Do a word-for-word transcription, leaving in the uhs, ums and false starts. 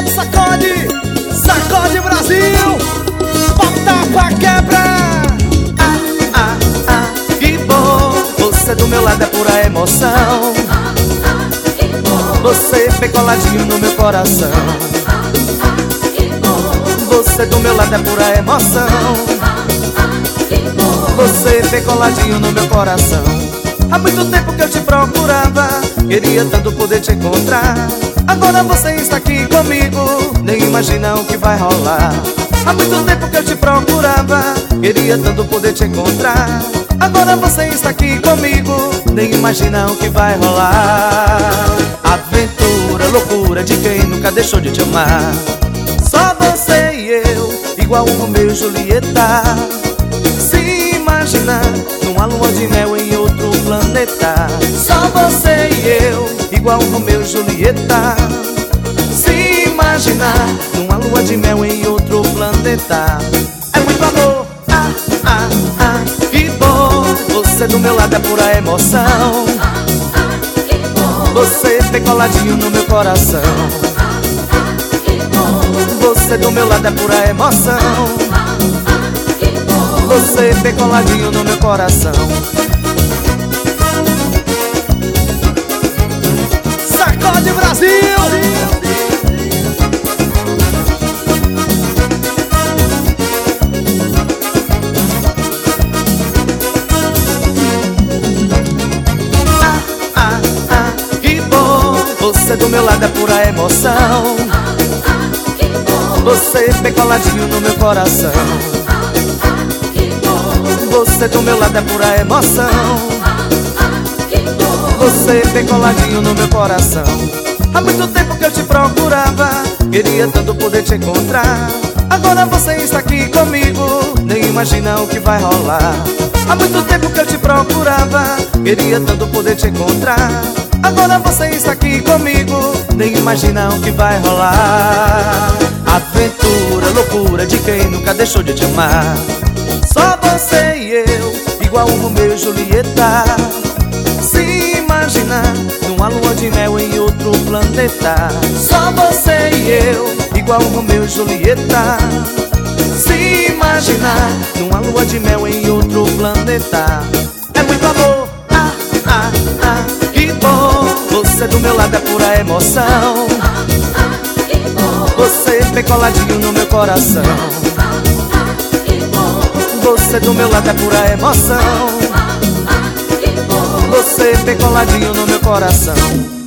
sacode, sacode, sacode Brasil, bota pra quebrar. Ah, ah, ah, que bom. Você do meu lado é pura emoção. Você vem coladinho no meu coração. Você do meu lado é pura emoção. Você vem coladinho no meu coração. Há muito tempo que eu te procurava, queria tanto poder te encontrar. Agora você está aqui comigo, nem imagina o que vai rolar. Há muito tempo que eu te procurava, queria tanto poder te encontrar. Agora você está aqui comigo, nem imagina o que vai rolar. Aventura, loucura de quem nunca deixou de te amar. Só você e eu, igual um Romeu e Julieta. Se imagina numa lua de mel em outro planeta. Só você e eu, igual um Romeu e Julieta. Se imagina numa lua de mel em outro planeta. É muito amor, ah, ah, ah, que bom. Você do meu lado é pura emoção. Você vem coladinho no meu coração. Você do meu lado é pura emoção. Você vem coladinho no meu coração. Sacode Brasil. Ah, ah, ah, que bom. Você do meu lado é pura emoção. Você vem coladinho no meu coração. Você do meu lado é pura emoção. Você vem coladinho no meu coração. Há muito tempo que eu te procurava, queria tanto poder te encontrar. Agora você está aqui comigo, nem imagina o que vai rolar. Há muito tempo que eu te procurava, queria tanto poder te encontrar. Agora você está aqui comigo, nem imagina o que vai rolar. Aventura, loucura de quem nunca deixou de te amar. Só você e eu, igual um Romeu e Julieta. Se imagina numa lua de mel em outro planeta. Só você e eu, igual um Romeu e Julieta. Se imagina numa lua de mel em outro planeta. É muito amor, ah, ah, ah, que bom. Você do meu lado é pura emoção. Você vem coladinho no meu coração. Você do meu lado é pura emoção. Você vem coladinho no meu coração.